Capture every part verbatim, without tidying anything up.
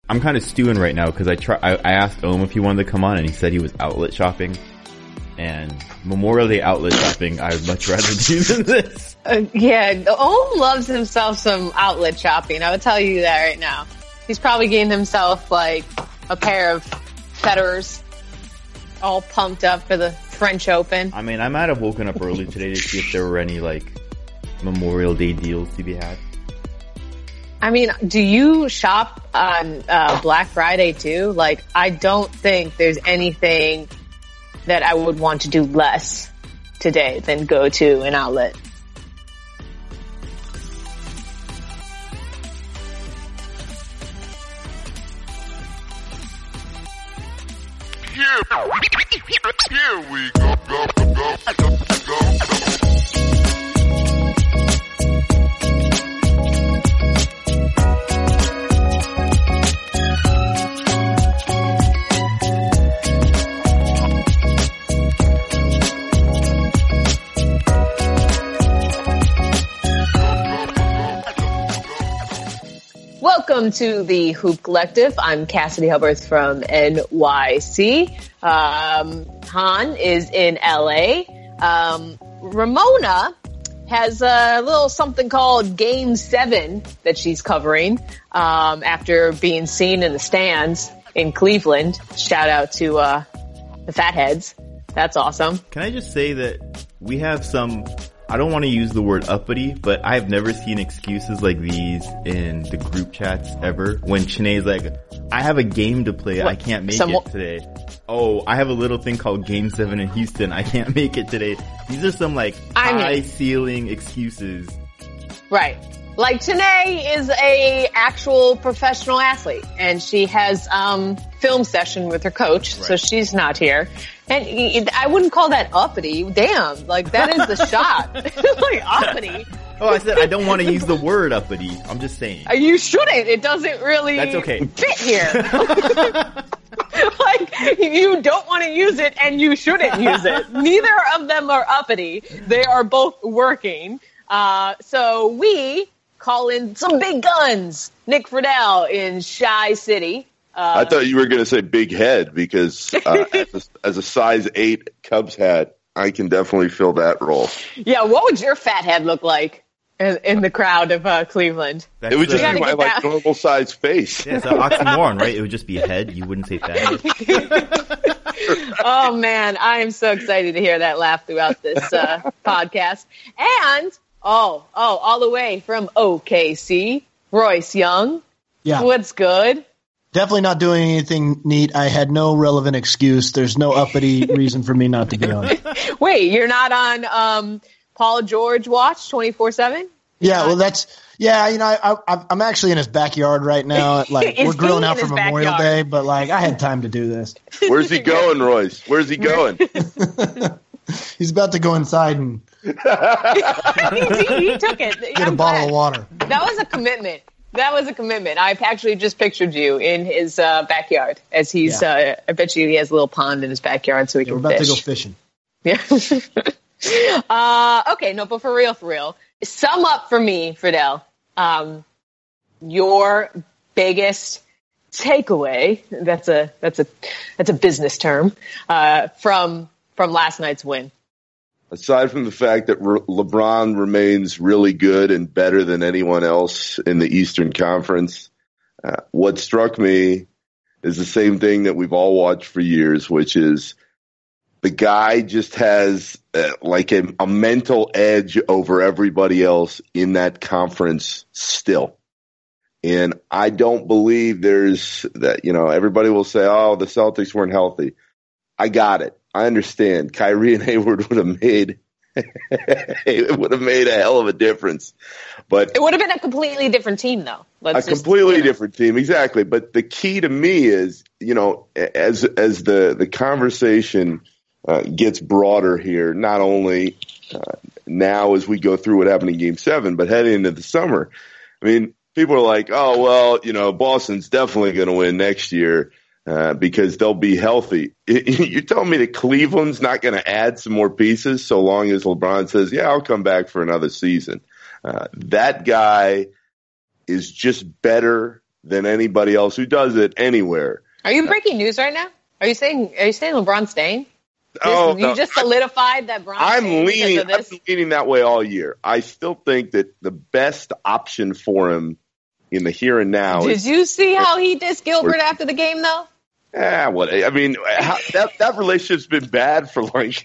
I'm kind of stewing right now because I try. I, I asked Ohm if he wanted to come on, and he said he was outlet shopping. And Memorial Day outlet shopping, I would much rather do than this. Uh, yeah, Ohm loves himself some outlet shopping. I would tell you that right now. He's probably getting himself like a pair of Federers, all pumped up for the French Open. I mean, I might have woken up early today to see if there were any like Memorial Day deals to be had. I mean, do you shop on uh, Black Friday too? Like, I don't think there's anything that I would want to do less today than go to an outlet. Here, here we go, go, go, go, go, go. Welcome to the Hoop Collective. I'm Cassidy Hubbarth from N Y C. Um, Han is in L A. Um, Ramona has a little something called Game seven that she's covering um, after being seen in the stands in Cleveland. Shout out to uh, the Fatheads. That's awesome. Can I just say that we have some... I don't want to use the word uppity, but I've never seen excuses like these in the group chats ever. When Chiney's like, I have a game to play, what? I can't make Some... it today. Oh, I have a little thing called Game seven in Houston, I can't make it today. These are some like I mean, high ceiling excuses. Right. Like Chiney is a actual professional athlete and she has um film session with her coach, right. So she's not here. And I wouldn't call that uppity. Damn, like that is the shot. Like uppity. Oh, I said I don't want to use the word uppity. I'm just saying. You shouldn't. It doesn't really That's okay. fit here. Like, you don't want to use it and you shouldn't use it. Neither of them are uppity. They are both working. Uh, so we call in some big guns. Nick Friedel in Chi City. Uh, I thought you were going to say big head because uh, as, a, as a size eight Cubs hat, I can definitely fill that role. Yeah, what would your fat head look like in, in the crowd of uh, Cleveland? That's it would just be my like normal size face. Yeah, it's an oxymoron, right? It would just be head. You wouldn't say fat head. Oh man, I am so excited to hear that laugh throughout this uh, podcast. And oh, oh, all the way from O K C, Royce Young. Yeah, what's good? Definitely not doing anything neat. I had no relevant excuse. There's no uppity reason for me not to be on. Wait, you're not on um, Paul George watch twenty-four seven? Yeah, well, that's yeah. You know, I, I, I'm actually in his backyard right now. Like we're grilling out for Memorial backyard? Day, but like I had time to do this. Where's he going, Royce? Where's he going? He's about to go inside and he, he took it. Get I'm a bottle glad. of water. That was a commitment. That was a commitment. I've actually just pictured you in his uh, backyard as he's, yeah. uh, I bet you he has a little pond in his backyard so he yeah, can we're about fish. to go fishing. Yeah. uh, okay, no, but for real, for real. Sum up for me, Friedel, um, your biggest takeaway, that's a, that's a, that's a business term, uh, from, from last night's win. Aside from the fact that Re- LeBron remains really good and better than anyone else in the Eastern Conference, uh, what struck me is the same thing that we've all watched for years, which is the guy just has uh, like a, a mental edge over everybody else in that conference still. And I don't believe there's that, you know, everybody will say, oh, the Celtics weren't healthy. I got it. I understand. Kyrie and Hayward would have made it would have made a hell of a difference, but it would have been a completely different team, though. Let's a just, completely you know. different team, exactly. But the key to me is, you know, as as the the conversation uh, gets broader here, not only uh, now as we go through what happened in Game Seven, but heading into the summer. I mean, people are like, "Oh, well, you know, Boston's definitely going to win next year." Uh, because they'll be healthy. You're telling me that Cleveland's not going to add some more pieces so long as LeBron says, yeah, I'll come back for another season. Uh, that guy is just better than anybody else who does it anywhere. Are you breaking news right now? Are you saying Are you saying LeBron's staying? Oh, you no, just solidified that Bron. I'm leaning. I'm leaning that way all year. I still think that the best option for him in the here and now. Did is, you see how he dissed Gilbert or, after the game, though? Yeah, what I mean, how, that that relationship's been bad for like.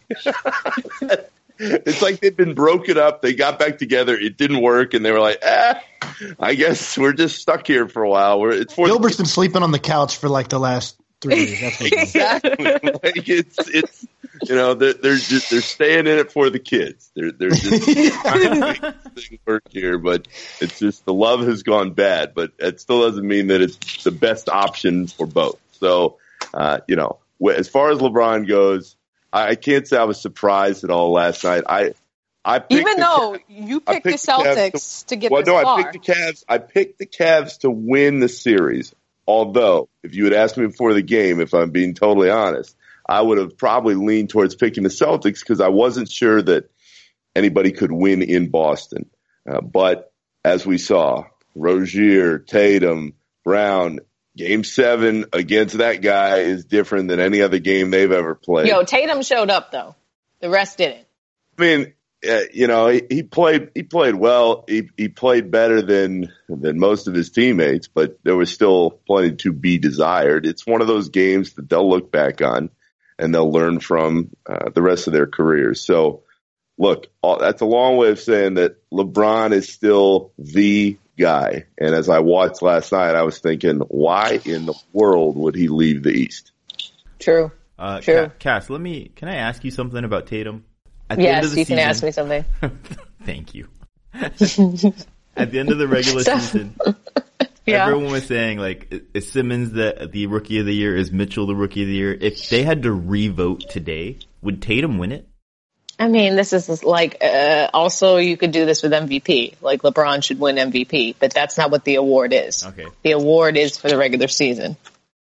It's like they've been broken up. They got back together. It didn't work, and they were like, "Eh, I guess we're just stuck here for a while." We're, it's for Gilbert's been sleeping on the couch for like the last three years. That's what exactly. Like it's it's you know they're, they're just they're staying in it for the kids. They're they're just trying to make this thing work here, but it's just the love has gone bad. But it still doesn't mean that it's the best option for both. So uh, you know, as far as LeBron goes. I can't say I was surprised at all last night. I, I picked even though Cavs, you picked, picked the Celtics to, to get well, this no, far. I picked the Cavs. I picked the Cavs to win the series. Although, if you had asked me before the game, if I'm being totally honest, I would have probably leaned towards picking the Celtics because I wasn't sure that anybody could win in Boston. Uh, but as we saw, Rozier, Tatum, Brown. Game seven against that guy is different than any other game they've ever played. Yo, Tatum showed up though. The rest didn't. I mean, uh, you know, he, he played. He played well. He he played better than than most of his teammates, but there was still plenty to be desired. It's one of those games that they'll look back on and they'll learn from uh, the rest of their careers. So, look, all, that's a long way of saying that LeBron is still the guy. And as I watched last night, I was thinking, why in the world would he leave the East? True. Uh, True. Cass, let me, can I ask you something about Tatum? At yes, the end of the you season, can ask me something. Thank you. At the end of the regular season, yeah. everyone was saying, like, is Simmons the, the rookie of the year? Is Mitchell the rookie of the year? If they had to re-vote today, would Tatum win it? I mean, this is like, uh, also you could do this with M V P. Like LeBron should win M V P, but that's not what the award is. Okay. The award is for the regular season.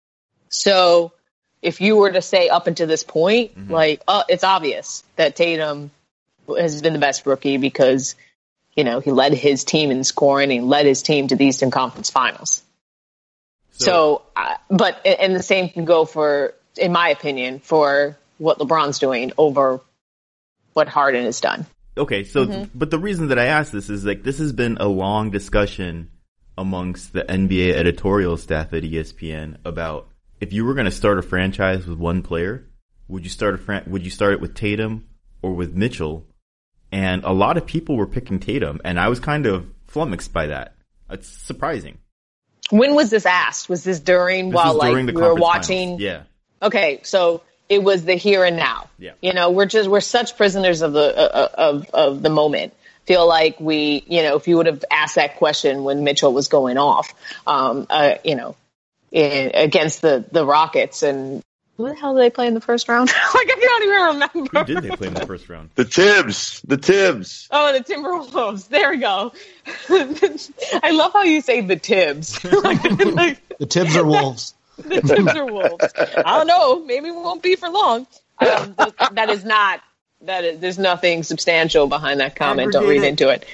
So if you were to say up until this point, mm-hmm. like, uh, it's obvious that Tatum has been the best rookie because, you know, he led his team in scoring and he led his team to the Eastern Conference Finals. So, so uh, but, and the same can go for, in my opinion, for what LeBron's doing over what Harden has done. Okay, so, mm-hmm. th- but the reason that I asked this is like, this has been a long discussion amongst the N B A editorial staff at E S P N about if you were going to start a franchise with one player, would you start a fran- would you start it with Tatum or with Mitchell? And a lot of people were picking Tatum, and I was kind of flummoxed by that. It's surprising. When was this asked? Was this during this while was like during the we were watching? Finals. Yeah. Okay, so it was the here and now. Yeah. You know, we're just we're such prisoners of the uh, of of the moment. Feel like we, you know, if you would have asked that question when Mitchell was going off, um, uh, you know, in, against the the Rockets, and who the hell did they play in the first round? Like I can't even remember. Who did they play in the first round? The Tibbs. The Tibbs. Oh, the Timberwolves. There we go. I love how you say the Tibbs. like, like, the Tibbs are wolves. The Tibbs are wolves. I don't know. Maybe it won't be for long. Um, th- that is not. That is. There's nothing substantial behind that comment. Don't read into it.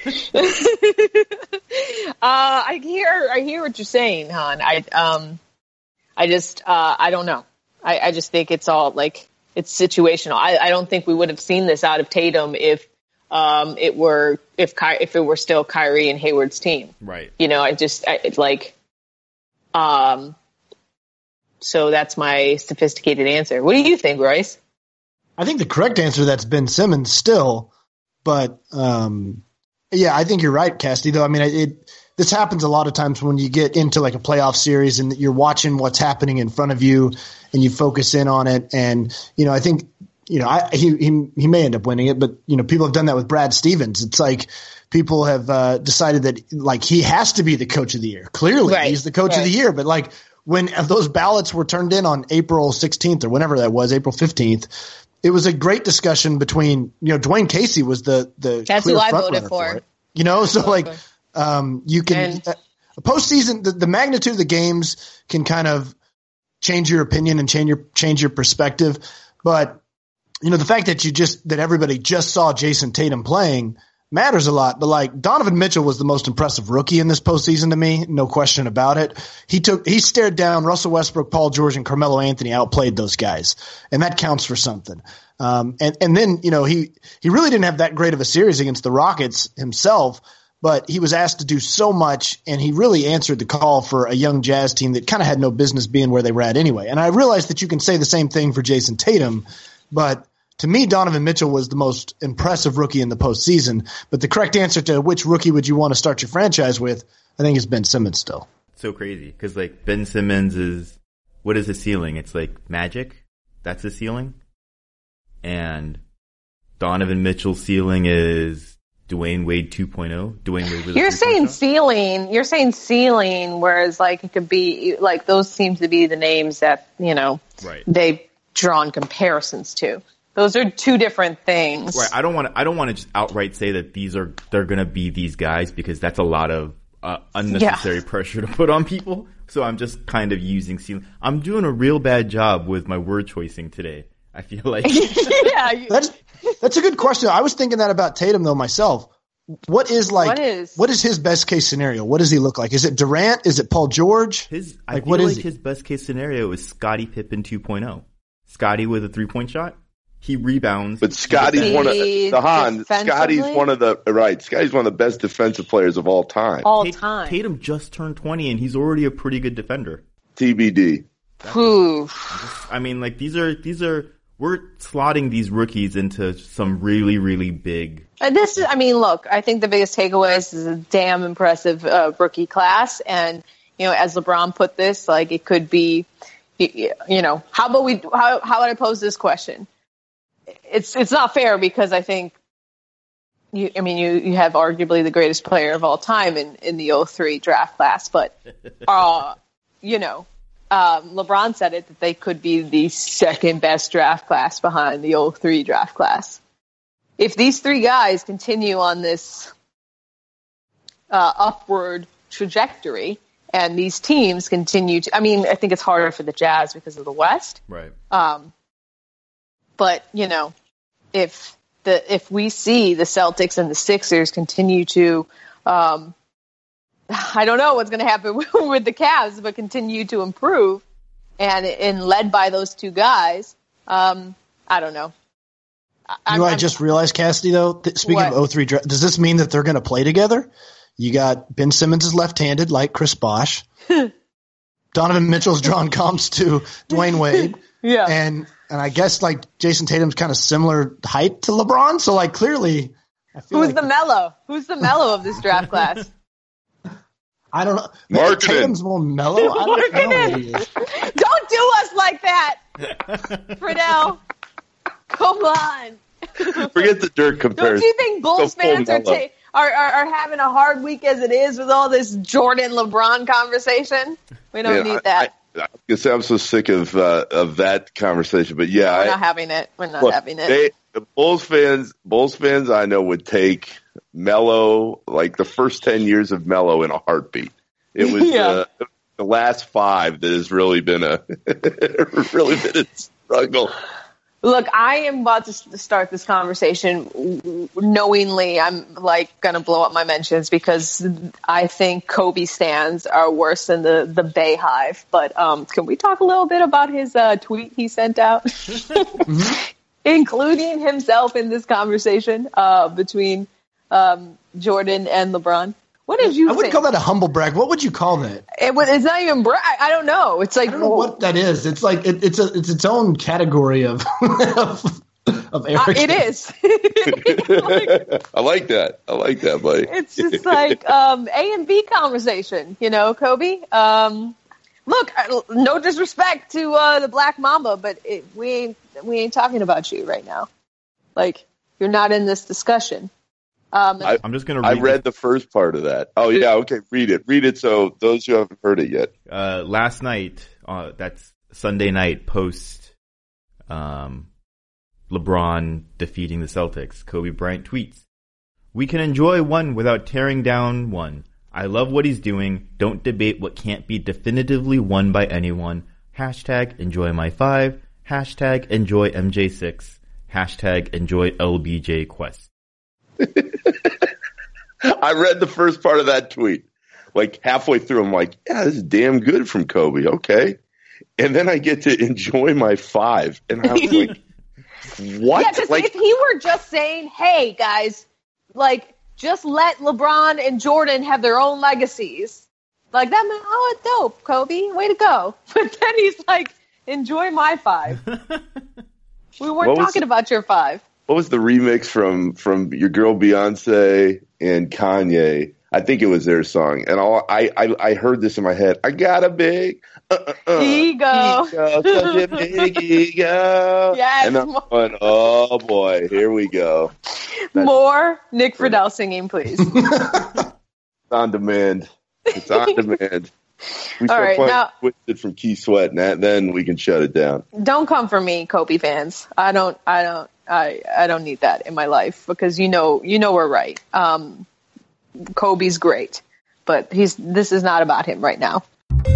uh, I hear. I hear what you're saying, Han. I. Um. I just. Uh. I don't know. I, I just think it's all like it's situational. I, I don't think we would have seen this out of Tatum if. Um. It were if Ky- if it were still Kyrie and Hayward's team. Right. You know. I just. I, it's like. Um. So that's my sophisticated answer. What do you think, Royce? I think the correct answer that's Ben Simmons still, but um, yeah, I think you're right, Cassidy. Though I mean, it this happens a lot of times when you get into like a playoff series and you're watching what's happening in front of you and you focus in on it. And you know, I think you know, I, he he he may end up winning it, but you know, people have done that with Brad Stevens. It's like people have uh, decided that like he has to be the coach of the year. Clearly, right. he's the coach right. of the year, but like. When those ballots were turned in on April sixteenth or whenever that was, April fifteenth, it was a great discussion between, you know, Dwayne Casey was the, the That's clear who I front voted runner for. for it. You know, so like, um, you can, And- uh, a postseason, the, the magnitude of the games can kind of change your opinion and change your, change your perspective. But, you know, the fact that you just, that everybody just saw Jason Tatum playing matters a lot. But like Donovan Mitchell was the most impressive rookie in this postseason to me, no question about it. He took he stared down Russell Westbrook, Paul George, and Carmelo Anthony, outplayed those guys, and that counts for something. Um, and and then you know he he really didn't have that great of a series against the Rockets himself. But he was asked to do so much, and he really answered the call for a young Jazz team that kind of had no business being where they were at anyway. And I realize that you can say the same thing for Jason Tatum, but to me, Donovan Mitchell was the most impressive rookie in the postseason. But the correct answer to which rookie would you want to start your franchise with, I think is Ben Simmons still. So crazy, because like Ben Simmons is, what is his ceiling? It's like Magic. That's his ceiling. And Donovan Mitchell's ceiling is Dwayne Wade two point oh. Dwayne Wade with a You're saying shot? ceiling. You're saying ceiling, whereas like it could be like those seem to be the names that you know Right. they've drawn comparisons to. Those are two different things. Right. I don't want to. I don't want to just outright say that these are they're going to be these guys because that's a lot of uh, unnecessary Yeah. pressure to put on people. So I'm just kind of using ceiling. I'm doing a real bad job with my word choicing today. I feel like. yeah. you- That's that's a good question. I was thinking that about Tatum though myself. What is like What is- what is his best case scenario? What does he look like? Is it Durant? Is it Paul George? His, I Like, feel what is like he? his best case scenario is Scottie Pippen two point oh. Scottie with a three point shot. He rebounds. But Scotty's He one of the Han. defensively? Scotty's one of the right. Scotty's one of the best defensive players of all time. all Tat- time. Tatum just turned twenty and he's already a pretty good defender. T B D. Whew. I mean, like these are these are we're slotting these rookies into some really really big. And this is, I mean, look, I think the biggest takeaway is this is a damn impressive uh, rookie class. And, you know, as LeBron put this, like it could be, you you know, how about we, how, how would I pose this question? It's, it's not fair because I think you, I mean, you, you have arguably the greatest player of all time in, in the oh three draft class, but, uh, you know, um, LeBron said it that they could be the second best draft class behind the oh three draft class. If these three guys continue on this uh, upward trajectory and these teams continue to, I mean, I think it's harder for the Jazz because of the West. Right. Um, but, you know, if the, if we see the Celtics and the Sixers continue to, um, I don't know what's going to happen with the Cavs, but continue to improve and, and led by those two guys, um, I don't know. You know, I just realized, Cassidy, though, th- speaking What? of oh three, dra- does this mean that they're going to play together? You got Ben Simmons is left-handed, like Chris Bosh. Donovan Mitchell's drawn comps to Dwayne Wade. Yeah. And and I guess, like, Jason Tatum's kind of similar height to LeBron. So, like, clearly, I feel Who's like the mellow? Who's the mellow of this draft class? I don't know. Maybe Marketing. Tatum's more mellow. I don't know. what he is. Don't do us like that, Friedel. Come on. Forget the dirt Don't comparison. you think Bulls Go full fans are, mellow. ta- are, are are having a hard week as it is with all this Jordan LeBron conversation? We don't Man, need I- that. I, I guess I'm so sick of uh, of that conversation. But yeah, We're I, not having it. We're not look, having it. they, the Bulls fans, Bulls fans, I know would take Melo like the first ten years of Melo in a heartbeat. It was Yeah. uh, the last five that has really been a really been a struggle. Look, I am about to s- start this conversation knowingly. I'm like going to blow up my mentions because I think Kobe stans are worse than the, the Bay Hive. But um, can we talk a little bit about his uh, tweet he sent out, including himself in this conversation uh, between um, Jordan and LeBron? What did you I wouldn't think? call that a humble brag. What would you call that? It was, it's not even. Bra- I, I don't know. It's like I don't know what that is. It's like it, it's a it's its own category of of, of uh, arrogance. it is. I like that. I like that, buddy. It's just like um, A and B conversation, you know, Kobe. Um, look, I- no disrespect to uh, the Black Mamba, but it, we ain't we ain't talking about you right now. Like you're not in this discussion. Um, I- I'm just gonna. I Read read the first part of that. Oh yeah, okay, read it. Read it so those who haven't heard it yet. uh, last night, uh, that's Sunday night post, um, LeBron defeating the Celtics. Kobe Bryant tweets, "We can enjoy one without tearing down one. I love what he's doing. Don't debate what can't be definitively won by anyone. Hashtag enjoy my five. Hashtag enjoy M J six. Hashtag enjoy L B J Quest." I read the first part of that tweet. Like halfway through, I'm like, yeah, this is damn good from Kobe. Okay. And then I get to enjoy my five. And I was like, what? Yeah, because like, if he were just saying, hey, guys, like, just let LeBron and Jordan have their own legacies, like, that meant, oh, it's dope, Kobe. Way to go. But then he's like, enjoy my five. We weren't talking the, about your five. What was the remix from, from your girl Beyonce and Kanye? I think it was their song. And all, I, I, I heard this in my head. I got a big uh, uh, uh, ego. ego. Such a big ego. Yes. And I'm going, oh, boy, here we go. That's More Nick Friedel singing, please. on demand. It's on demand. We All right, now, Twisted from Key Sweat, and then we can shut it down. Don't come for me, Kobe fans. I don't, I don't, I, I don't need that in my life because you know, you know we're right. Um, Kobe's great, but he's. This is not about him right now.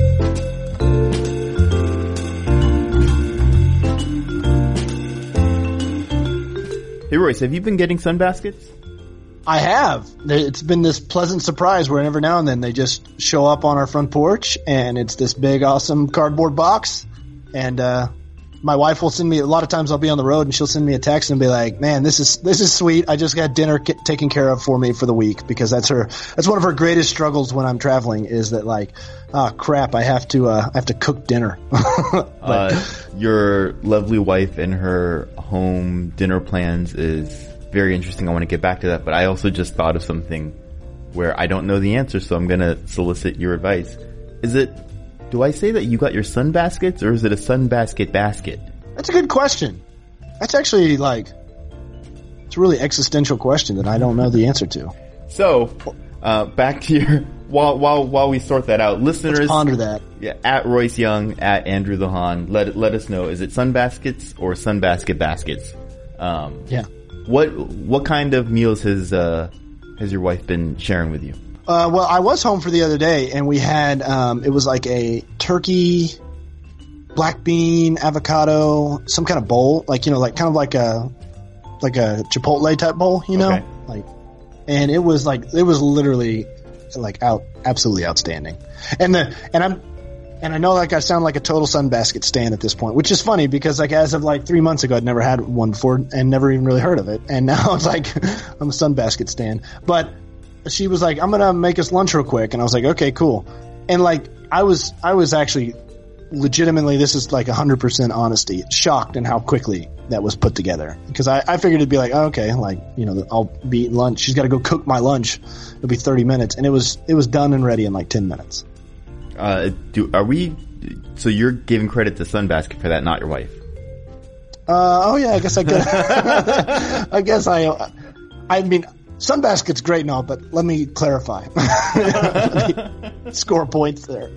Hey Royce, have you been getting sun baskets? I have. It's been this pleasant surprise where every now and then they just show up on our front porch, and it's this big, awesome cardboard box. And uh my wife will send me, a lot of times I'll be on the road and she'll send me a text and be like, man, this is this is sweet. I just got dinner k- taken care of for me for the week, because that's her, that's one of her greatest struggles when I'm traveling, is that like, oh crap, I have to uh, I have to cook dinner. uh, your lovely wife and her home dinner plans is very interesting. I want to get back to that, but I also just thought of something where I don't know the answer, so I'm going to solicit your advice. Is it, do I say that you got your sun baskets, or is it a sun basket basket? That's a good question. That's actually like, it's a really existential question that I don't know the answer to. So, uh, back to your, while, while, while we sort that out, listeners, Let's ponder that. Yeah, at Royce Young, at Andrew the Han, let, let us know, is it sun baskets or sun basket baskets? Um, yeah. What, what kind of meals has, uh, has your wife been sharing with you? Uh, well, I was home for the other day, and we had, um, it was like a turkey, black bean, avocado, some kind of bowl, like, you know, like kind of like a, like a Chipotle type bowl, you know? Okay. Like, and it was like, it was literally like out, absolutely outstanding. And the, and I'm, and I know like I sound like a total Sunbasket stan at this point, which is funny because like as of like three months ago, I'd never had one before and never even really heard of it. And now it's like, I'm a Sunbasket stan. But she was like, I'm going to make us lunch real quick. And I was like, okay, cool. And like, I was, I was actually legitimately, this is like one hundred percent honesty, shocked in how quickly that was put together. Because I, I figured it'd be like, oh, okay, like, you know, I'll be eating lunch. She's got to go cook my lunch. It'll be thirty minutes. And it was, it was done and ready in like ten minutes. Uh, do, are we, so you're giving credit to Sunbasket for that, not your wife? Uh, oh yeah, I guess I could. I guess I, I mean, Sunbasket's great and all, but let me clarify. Let me score points there.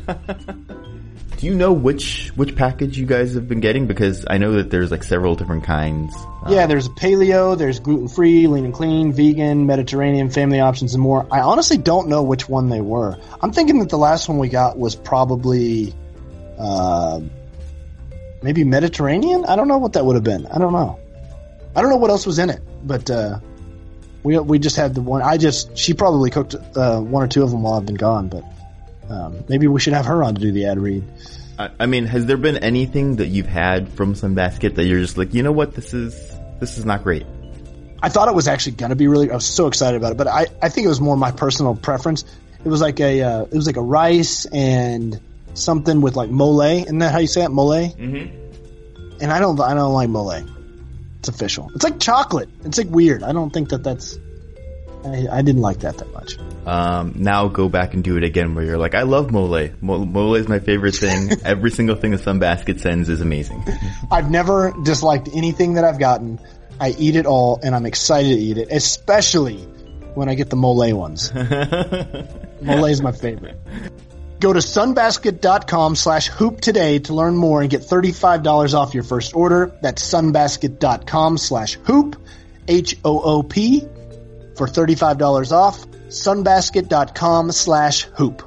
Do you know which which package you guys have been getting? Because I know that there's like several different kinds. Yeah, there's paleo, there's gluten-free, lean and clean, vegan, Mediterranean, family options, and more. I honestly don't know which one they were. I'm thinking that the last one we got was probably, uh, maybe Mediterranean? I don't know what that would have been. I don't know. I don't know what else was in it, but, uh, We we just had the one. I just she probably cooked uh, one or two of them while I've been gone, but um, maybe we should have her on to do the ad read. I, I mean, has there been anything that you've had from Sunbasket that you're just like, you know what, this is this is not great? I thought it was actually gonna be really. I was so excited about it, but I, I think it was more my personal preference. It was like a uh, it was like a rice and something with like mole. Isn't that how you say it, mole? Mm-hmm. And I don't I don't like mole. It's official. It's like chocolate. It's like weird. I don't think that that's. I, I didn't like that that much. Um, now go back and do it again, where you're like, I love mole. Mo- mole is my favorite thing. Every single thing the Sunbasket sends is amazing. I've never disliked anything that I've gotten. I eat it all, and I'm excited to eat it, especially when I get the mole ones. Mole is my favorite. Go to sunbasket.com slash hoop today to learn more and get thirty-five dollars off your first order. That's sunbasket.com slash hoop, H O O P, for thirty-five dollars off. Sunbasket.com slash hoop.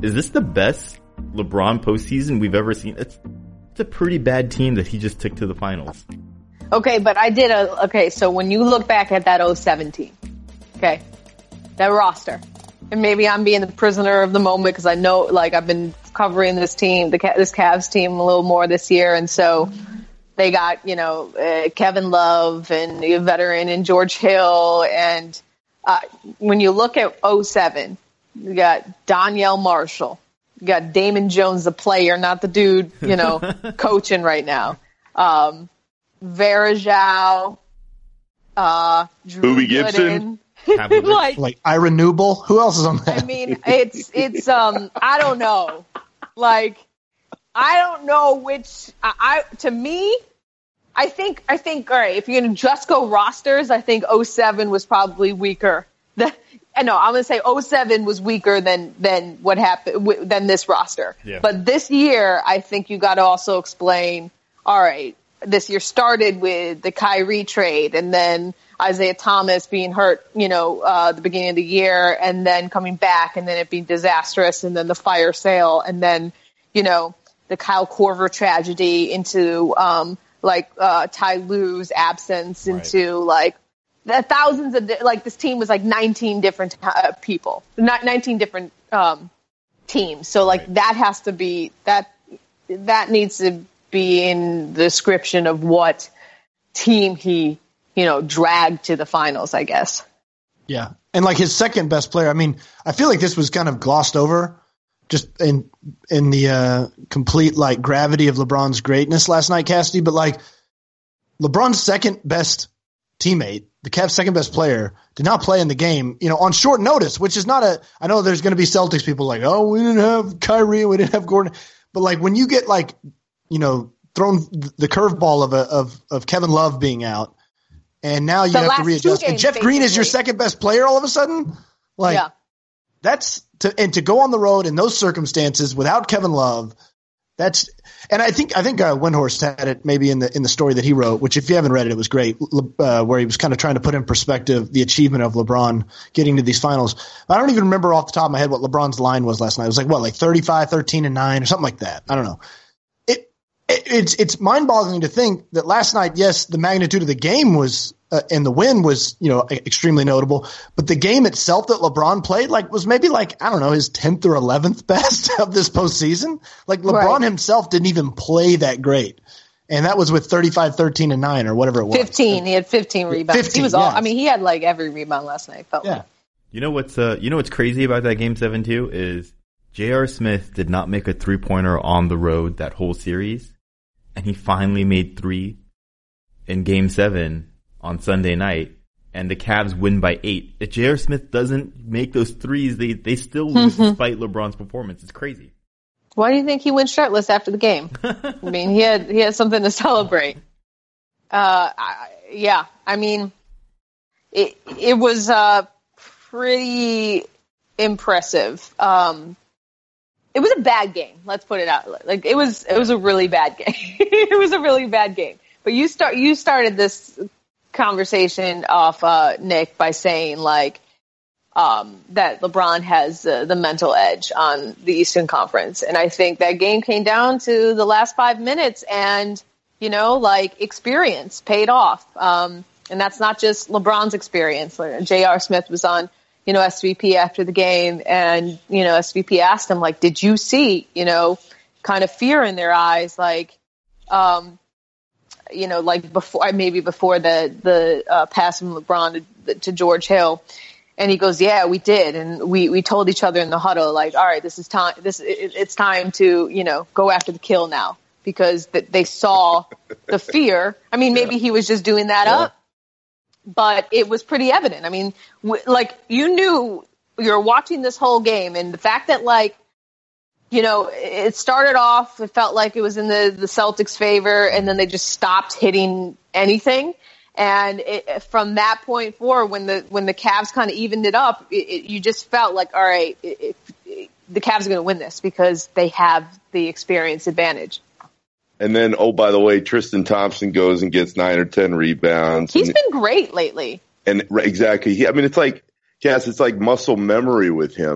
is this the best LeBron postseason we've ever seen? It's, it's a pretty bad team that he just took to the finals. Okay, but I did a, okay, so when you look back at that oh seven team, okay, that roster, and maybe I'm being the prisoner of the moment because I know, like, I've been covering this team, the this Cavs team a little more this year, and so they got, you know, uh, Kevin Love and a veteran and George Hill, and uh, when you look at oh seven, you got Donyell Marshall, you got Damon Jones, the player, not the dude, you know, coaching right now. Um, Varejao, uh, Drew Boobie Gibson, like, like Ira Newble. Who else is on that? I mean, it's it's um, I don't know, like, I don't know which. I, I to me, I think I think all right. If you're gonna just go rosters, I think oh seven was probably weaker. The, no, I'm gonna say oh seven was weaker than than what happened w- than this roster. Yeah. But this year, I think you got to also explain. All right. This year started with the Kyrie trade and then Isaiah Thomas being hurt, you know, uh, the beginning of the year and then coming back and then it being disastrous and then the fire sale and then, you know, the Kyle Korver tragedy into, um, like, uh, Ty Lue's absence into right. like the thousands of, like this team was like nineteen different uh, people, not nineteen different, um, teams. So like right. that has to be, that, that needs to be in the description of what team he, you know, dragged to the finals, I guess. Yeah. And like his second best player, I mean, I feel like this was kind of glossed over just in, in the, uh, complete like gravity of LeBron's greatness last night, Cassidy, but like LeBron's second best teammate, the Cavs' second best player, did not play in the game, you know, on short notice, which is not a, I know there's going to be Celtics people like, oh, we didn't have Kyrie, we didn't have Gordon, but like when you get like, you know, thrown the curveball of a, of, of Kevin Love being out, and now you the have to readjust. And Jeff Green is your second best player all of a sudden? Like, yeah. that's, to, and to go on the road in those circumstances without Kevin Love, that's, and I think, I think, uh, Windhorst had it maybe in the, in the story that he wrote, which if you haven't read it, it was great, uh, where he was kind of trying to put in perspective the achievement of LeBron getting to these finals. I don't even remember off the top of my head what LeBron's line was last night. It was like, what, like thirty-five, thirteen and nine or something like that. I don't know. It's it's mind-boggling to think that last night, yes, the magnitude of the game was uh, and the win was, you know, extremely notable, but the game itself that LeBron played like was maybe like, I don't know, his tenth or eleventh best of this postseason. Like LeBron right. himself didn't even play that great. And that was with thirty-five, thirteen and nine or whatever it was. fifteen. He had fifteen rebounds. fifteen, he was all, yes. I mean, he had like every rebound last night. Felt yeah. like. You know what's uh you know what's crazy about that game seven too is J R. Smith did not make a three-pointer on the road that whole series. And he finally made three in game seven on Sunday night. And the Cavs win by eight. If J R. Smith doesn't make those threes, they, they still lose despite LeBron's performance. It's crazy. Why do you think he went shirtless after the game? I mean, he had, he had something to celebrate. Uh, I, yeah, I mean, it, it was, uh, pretty impressive. Um, It was a bad game. Let's put it out. Like it was, it was a really bad game. It was a really bad game. But you start, you started this conversation off, uh, Nick, by saying like, um, that LeBron has uh, the mental edge on the Eastern Conference. And I think that game came down to the last five minutes and, you know, like experience paid off. Um, and that's not just LeBron's experience. J R. Smith was on, you know, S V P after the game and, you know, S V P asked him, like, did you see, you know, kind of fear in their eyes? Like, um, you know, like before, maybe before the, the, uh, pass from LeBron to, to George Hill. And he goes, yeah, we did. And we, we told each other in the huddle, like, all right, this is time, this, it, it's time to, you know, go after the kill now because th- they saw the fear. I mean, maybe he was just doing that yeah. up. But it was pretty evident. I mean, w- like, you knew you were watching this whole game, and the fact that, like, you know, it started off, it felt like it was in the, the Celtics' favor, and then they just stopped hitting anything. And it, from that point forward, when the when the Cavs kind of evened it up, it, it, you just felt like, all right, it, it, the Cavs are going to win this because they have the experience advantage. And then, oh, by the way, Tristan Thompson goes and gets nine or ten rebounds. He's and, been great lately. And exactly. He, I mean, it's like, Cass, it's like muscle memory with him.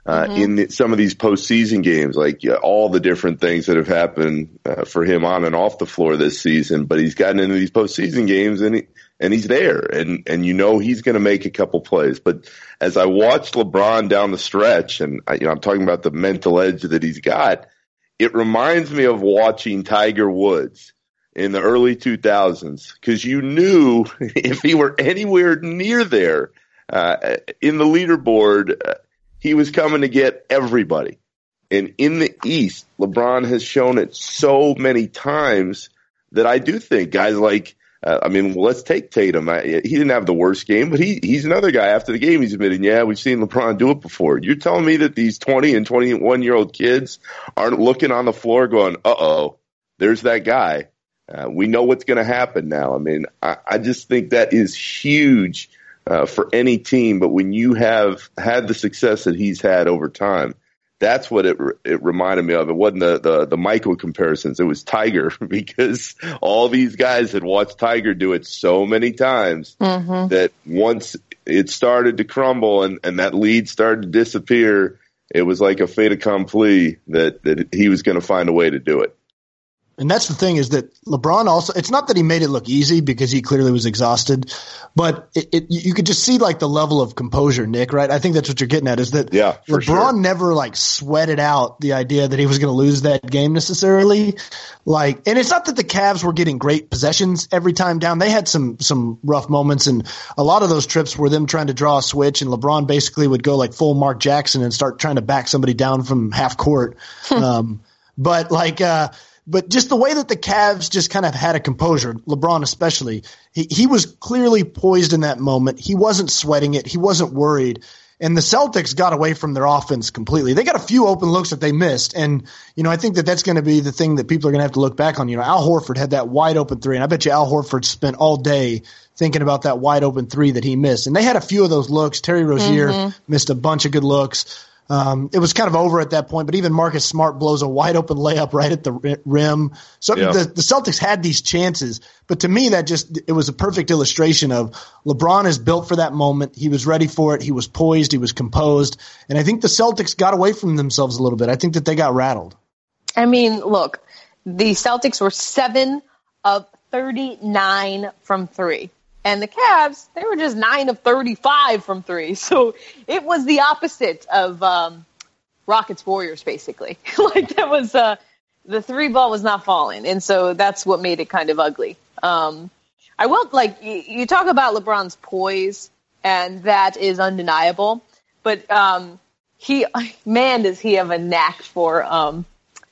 uh, Mhm. in the, some of these postseason games, like yeah, all the different things that have happened uh, for him on and off the floor this season. But he's gotten into these postseason games and he, and he's there, and and you know he's going to make a couple plays. But as I watch LeBron down the stretch, and I, you know I'm talking about the mental edge that he's got, it reminds me of watching Tiger Woods in the early two thousands, because you knew if he were anywhere near there uh, in the leaderboard, uh, he was coming to get everybody. And in the East, LeBron has shown it so many times that I do think guys like, uh, I mean, well, let's take Tatum. I, he didn't have the worst game, but he he's another guy after the game. He's admitting, yeah, we've seen LeBron do it before. You're telling me that these twenty and twenty-one year old kids aren't looking on the floor going, uh-oh, there's that guy. Uh, we know what's going to happen now. I mean, I, I just think that is huge uh, for any team. But when you have had the success that he's had over time, that's what it it reminded me of. It wasn't the, the, the Michael comparisons. It was Tiger, because all these guys had watched Tiger do it so many times Mhm. that once it started to crumble and, and that lead started to disappear, it was like a fait accompli that, that he was going to find a way to do it. And that's the thing, is that LeBron also, it's not that he made it look easy, because he clearly was exhausted, but it, it, you could just see like the level of composure, Nick, right? I think that's what you're getting at, is that Yeah, for LeBron sure. never like sweated out the idea that he was going to lose that game necessarily. Like, and it's not that the Cavs were getting great possessions every time down. They had some, some rough moments, and a lot of those trips were them trying to draw a switch, and LeBron basically would go like full Mark Jackson and start trying to back somebody down from half court. um, but like, uh, But just the way that the Cavs just kind of had a composure, LeBron especially, he, he was clearly poised in that moment. He wasn't sweating it. He wasn't worried. And the Celtics got away from their offense completely. They got a few open looks that they missed. And, you know, I think that that's going to be the thing that people are going to have to look back on. You know, Al Horford had that wide open three, and I bet you Al Horford spent all day thinking about that wide open three that he missed. And they had a few of those looks. Terry Rozier Mhm. missed a bunch of good looks. Um, it was kind of over at that point, but even Marcus Smart blows a wide open layup right at the rim. So Yeah. the, the Celtics had these chances, but to me, that just, it was a perfect illustration of LeBron is built for that moment. He was ready for it. He was poised. He was composed. And I think the Celtics got away from themselves a little bit. I think that they got rattled. I mean, look, the Celtics were seven of thirty-nine from three. And the Cavs, they were just nine of thirty-five from three. So it was the opposite of um, Rockets Warriors, basically. Like that was uh, the three ball was not falling, and so that's what made it kind of ugly. Um, I will like you, you talk about LeBron's poise, and that is undeniable. But um, he, man, does he have a knack for um,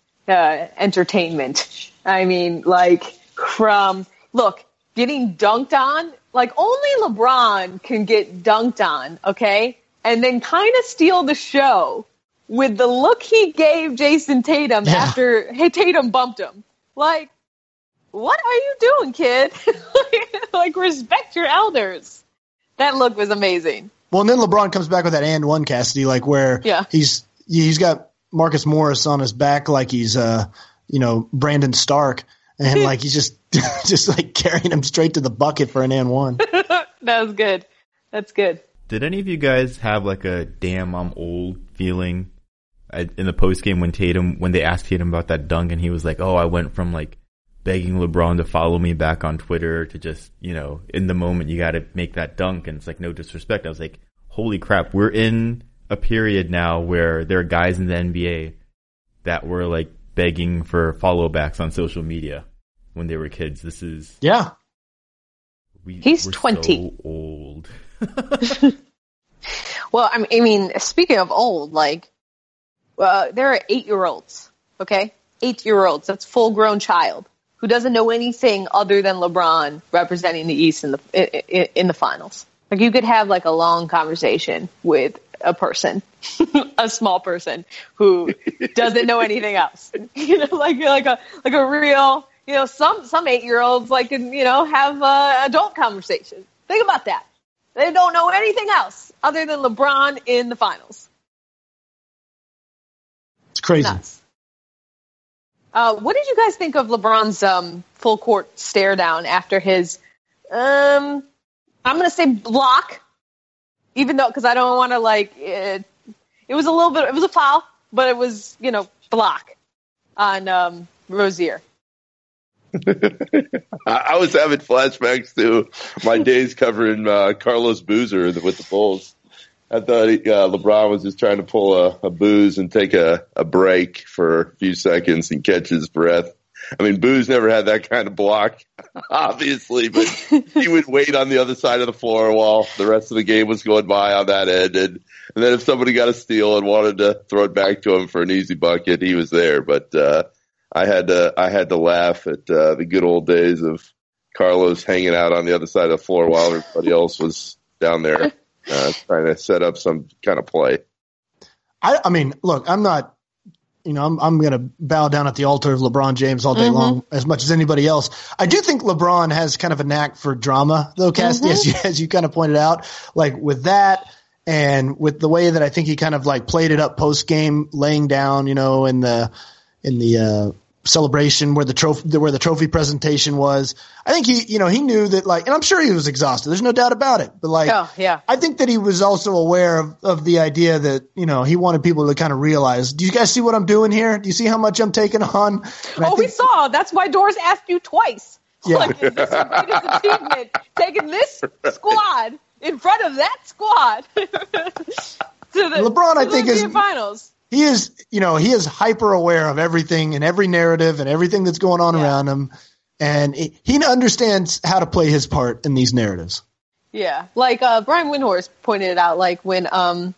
uh, entertainment? I mean, like from look getting dunked on. Like, only LeBron can get dunked on, okay? And then kind of steal the show with the look he gave Jason Tatum Yeah. after hey, Tatum bumped him. Like, what are you doing, kid? Like, respect your elders. That look was amazing. Well, and then LeBron comes back with that and one, Cassidy, like where Yeah. he's he's got Marcus Morris on his back like he's uh you know Brandon Stark, and like he's just just like carrying him straight to the bucket for an and one. That was good. That's good. Did any of you guys have like a damn I'm old feeling in the post game when Tatum, when they asked Tatum about that dunk and he was like, oh, I went from like begging LeBron to follow me back on Twitter to just, you know, in the moment you got to make that dunk, and it's like no disrespect. I was like, holy crap, we're in a period now where there are guys in the N B A that were like begging for follow backs on social media when they were kids. This is Yeah. we, He's we're twenty. so old. Well, I mean, I mean, speaking of old, like, uh, there are eight-year-olds, okay? Eight-year-olds. That's full-grown child who doesn't know anything other than LeBron representing the East in the in, in the finals. Like, you could have like a long conversation with a person, a small person who doesn't know anything else. You know, like like a like a real, you know, some some eight-year-olds like can, you know, have uh, adult conversations. Think about that. They don't know anything else other than LeBron in the finals. It's crazy. Nuts. Uh, what did you guys think of LeBron's um, full court stare down after his, um, I'm going to say block, even though, because I don't want to like, it, It was a little bit. It was a foul, but it was you know block on um, Rozier. I was having flashbacks to my days covering uh, Carlos Boozer with the Bulls. I thought he, uh, LeBron was just trying to pull a, a booze and take a, a break for a few seconds and catch his breath. I mean, Booze never had that kind of block, obviously, but he would wait on the other side of the floor while the rest of the game was going by on that end. And, and then if somebody got a steal and wanted to throw it back to him for an easy bucket, he was there. But uh, I had to I had to laugh at uh, the good old days of Carlos hanging out on the other side of the floor while everybody else was down there uh, trying to set up some kind of play. I, I mean, look, I'm not. You know, I'm I'm going to bow down at the altar of LeBron James all day mm-hmm. long, as much as anybody else. I do think LeBron has kind of a knack for drama, though, Cassidy, mm-hmm. as you as you kind of pointed out. Like with that, and with the way that I think he kind of like played it up post game, laying down, you know, in the in the uh, celebration where the trophy where the trophy presentation was. I think he, you know, he knew that, like, and I'm sure he was exhausted. There's no doubt about it. But like, oh, yeah. I think that he was also aware of, of the idea that, you know, he wanted people to kind of realize, do you guys see what I'm doing here? Do you see how much I'm taking on? And oh, think, we saw. That's why Doris asked you twice. Yeah. Like, this is the greatest achievement, taking this squad in front of that squad to the LeBron, I to think, the is finals. He is, you know, he is hyper aware of everything and every narrative and everything that's going on yeah. around him. And he, he understands how to play his part in these narratives. Yeah. Like, uh, Brian Windhorst pointed it out, like when, um,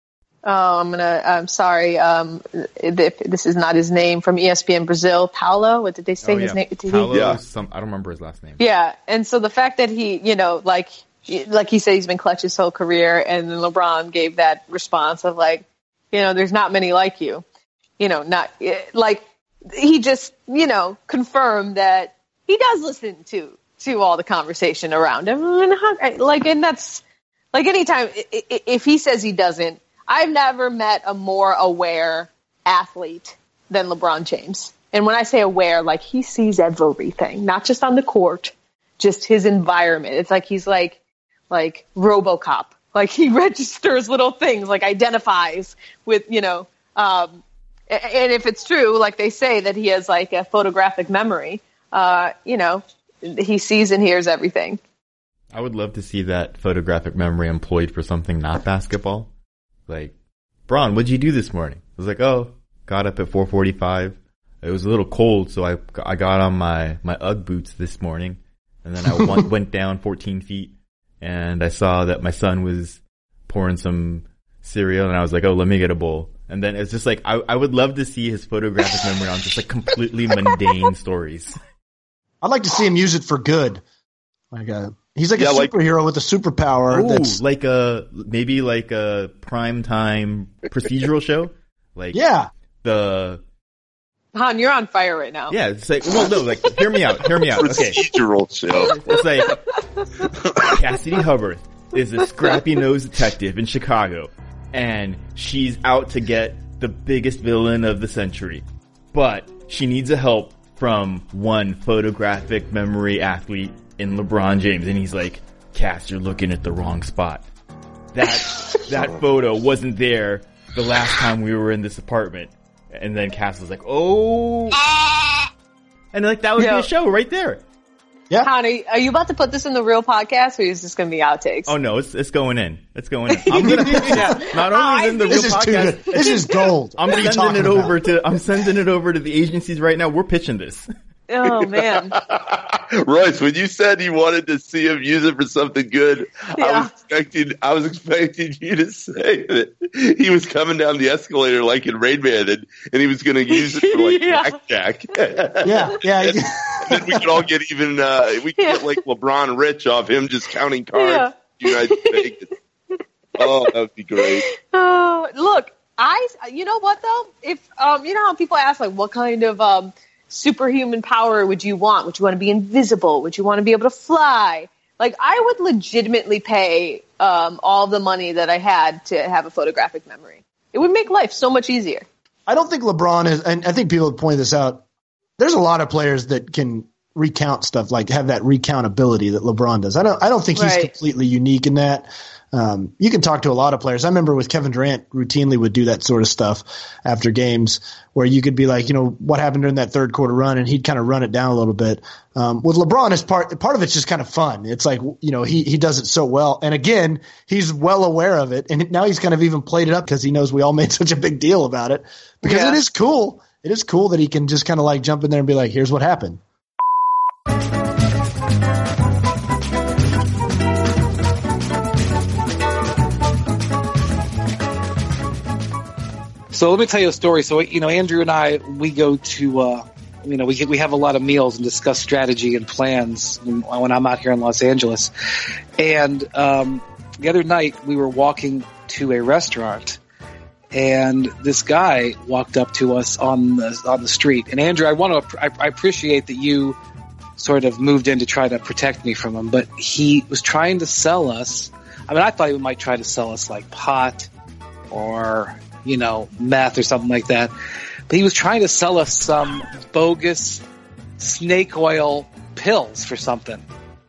oh, I'm gonna, I'm sorry, um, if this is not his name, from E S P N Brazil, Paulo, what did they say oh, his yeah. name? Did Paulo, he? yeah. some, I don't remember his last name. Yeah. And so the fact that he, you know, like, like he said, he's been clutch his whole career, and then LeBron gave that response of like, you know, there's not many like you, you know, not like he just, you know, confirmed that he does listen to, to all the conversation around him. And like, and that's like anytime, if he says he doesn't, I've never met a more aware athlete than LeBron James. And when I say aware, like he sees everything, not just on the court, just his environment. It's like, he's like, like RoboCop. Like he registers little things, like identifies with, you know, um, and if it's true, like they say that he has like a photographic memory, uh, you know, he sees and hears everything. I would love to see that photographic memory employed for something not basketball. Like, Bron, what'd you do this morning? I was like, oh, got up at four forty-five. It was a little cold, so I, I got on my, my Ugg boots this morning, and then I went, went down fourteen feet. And I saw that my son was pouring some cereal, and I was like, oh, let me get a bowl. And then it's just like, I, I would love to see his photographic memory on just like completely mundane stories. I'd like to see him use it for good. Like a, he's like yeah, a like, superhero with a superpower. Ooh, that's like a, maybe like a primetime procedural show. Like, yeah. The, Han, you're on fire right now. yeah, it's like, well, no, like, hear me out, hear me out. Okay. Procedural show. It's like, Cassidy Hubbard is a scrappy-nosed detective in Chicago, and she's out to get the biggest villain of the century. But she needs a help from one photographic memory athlete in LeBron James, and he's like, Cass, you're looking at the wrong spot. That, that photo wasn't there the last time we were in this apartment. And then Cass was like, oh. And like, that would Yo. be a show right there. Yeah. Honey, are you about to put this in the real podcast, or is this going to be outtakes? Oh no, it's it's going in. It's going in. I'm gonna yeah, not only is in the real This is too podcast. good. This is gold. I'm What are you sending it talking over about? to I'm sending it over to the agencies right now. We're pitching this. Oh man. Royce, when you said you wanted to see him use it for something good, I Yeah. was expecting I was expecting you to say that he was coming down the escalator like in Rain Man, and, and he was going to use it for like Yeah. blackjack. Yeah, yeah. and, and then we could all get even. Uh, we could Yeah. get like LeBron rich off him just counting cards. Yeah. United Vegas. Oh, that would be great. Oh, look, I, you know what though? If, um, you know how people ask like, what kind of, um, superhuman power would you want? Would you want to be invisible? Would you want to be able to fly? Like, I would legitimately pay, um, all the money that I had to have a photographic memory. It would make life so much easier. I don't think LeBron is, and I think people have pointed this out. There's a lot of players that can recount stuff, like have that recountability that LeBron does. I don't I don't think he's Right. completely unique in that. Um, you can talk to a lot of players. I remember with Kevin Durant routinely would do that sort of stuff after games where you could be like, you know, what happened during that third quarter run, and he'd kind of run it down a little bit. Um, with LeBron, it's part part of it's just kind of fun. It's like, you know, he he does it so well, and again, he's well aware of it, and now he's kind of even played it up because he knows we all made such a big deal about it because Yeah. it is cool. It is cool that he can just kind of like jump in there and be like, here's what happened. So let me tell you a story. So, you know, Andrew and I, we go to, uh, you know, we we have a lot of meals and discuss strategy and plans when, when I'm out here in Los Angeles. And um, the other night we were walking to a restaurant, and this guy walked up to us on the on the street. And Andrew, I want to, I, I appreciate that you sort of moved in to try to protect me from him, but he was trying to sell us. I mean, I thought he might try to sell us like pot or, you know, meth or something like that. But he was trying to sell us some bogus snake oil pills for something.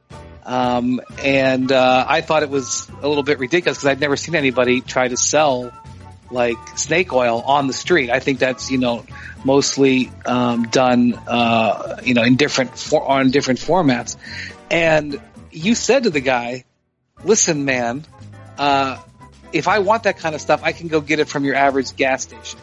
Um, and uh, I thought it was a little bit ridiculous because I'd never seen anybody try to sell like snake oil on the street. I think that's, you know, mostly um, done, uh, you know, in different for- on different formats. And you said to the guy, "Listen, man, uh, if I want that kind of stuff, I can go get it from your average gas station."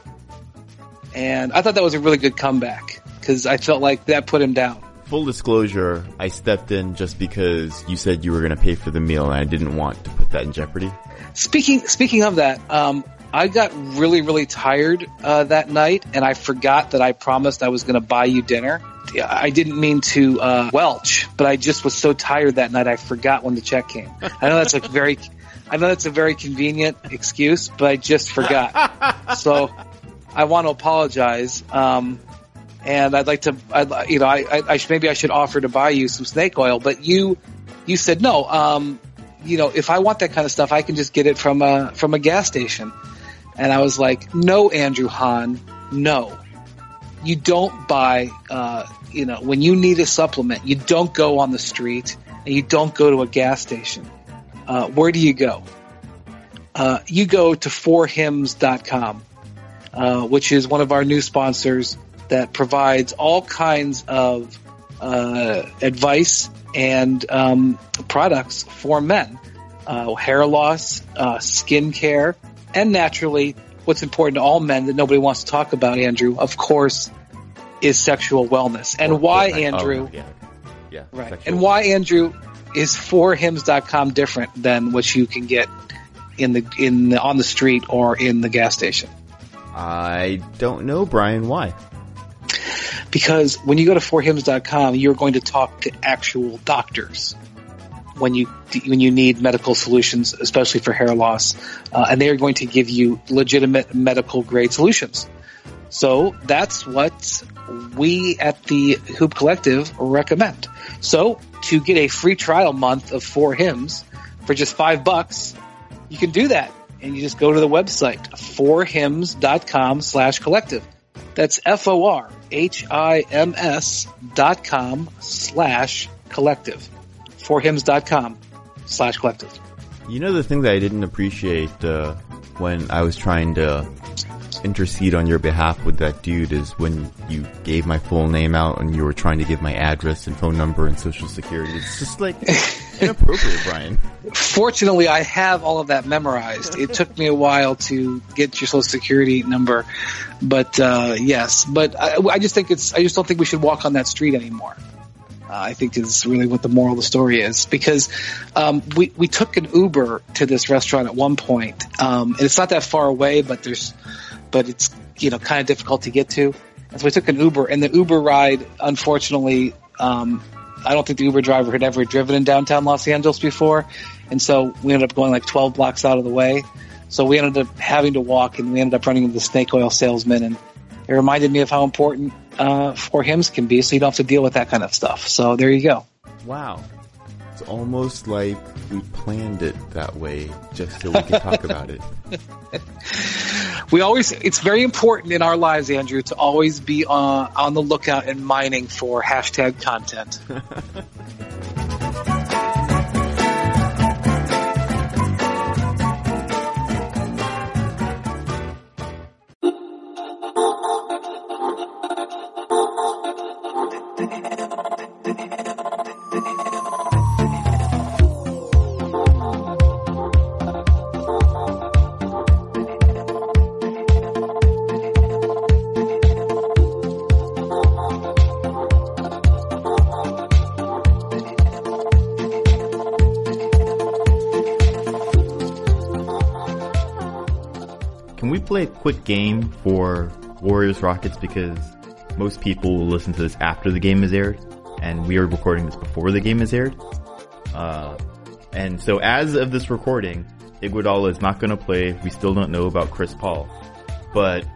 And I thought that was a really good comeback because I felt like that put him down. Full disclosure, I stepped in just because you said you were going to pay for the meal, and I didn't want to put that in jeopardy. Speaking speaking of that, um, I got really, really tired uh, that night, and I forgot that I promised I was going to buy you dinner. I didn't mean to uh, welch, but I just was so tired that night I forgot when the check came. I know that's a very, I know that's a very convenient excuse, but I just forgot. So I want to apologize, um, and I'd like to, I'd, you know, I, I, I should, maybe I should offer to buy you some snake oil, but you, you said no. Um, you know, if I want that kind of stuff, I can just get it from a from a gas station. And I was like, no, Andrew Hahn, no. You don't buy, uh, you know, when you need a supplement, you don't go on the street and you don't go to a gas station. Uh, where do you go? Uh, you go to four hims dot com, uh, which is one of our new sponsors that provides all kinds of uh, advice and um, products for men. Uh, hair loss, uh, skin care, and naturally, what's important to all men that nobody wants to talk about, Andrew, of course, is sexual wellness. And why, Andrew, Oh, yeah. Yeah. right? Sexual. And why, Andrew, is four hims dot com different than what you can get in the in the, on the street or in the gas station? I don't know, Brian. Why? Because when you go to four hims dot com, you're going to talk to actual doctors when you when you need medical solutions, especially for hair loss, uh, and they are going to give you legitimate medical grade solutions. So that's what we at the Hoop Collective recommend. So to get a free trial month of Four Hims for just five bucks, you can do that, and you just go to the website four hims dot com slash collective. That's F O R H I M S dot com slash collective. four hims dot com slash collective. You know, the thing that I didn't appreciate uh, when I was trying to intercede on your behalf with that dude is when you gave my full name out and you were trying to give my address and phone number and social security. It's just like inappropriate, Brian. Fortunately, I have all of that memorized. It took me a while to get your social security number, but uh, yes. But I, I just think it's. I just don't think we should walk on that street anymore. Uh, I think is really what the moral of the story is, because um, we we took an Uber to this restaurant at one point, um, and it's not that far away, but there's, but it's you know kind of difficult to get to, and so we took an Uber, and the Uber ride, unfortunately, um, I don't think the Uber driver had ever driven in downtown Los Angeles before, and so we ended up going like twelve blocks out of the way, so we ended up having to walk, and we ended up running into the snake oil salesman, and it reminded me of how important uh, Four Hims can be, so you don't have to deal with that kind of stuff. So there you go. Wow. It's almost like we planned it that way just so we can talk about it. We always, it's very important in our lives, Andrew, to always be uh, on the lookout and mining for hashtag content. Can we play a quick game for Warriors Rockets, because most people will listen to this after the game is aired, and we are recording this before the game is aired. Uh, and so as of this recording, Iguodala is not going to play. We still don't know about Chris Paul. But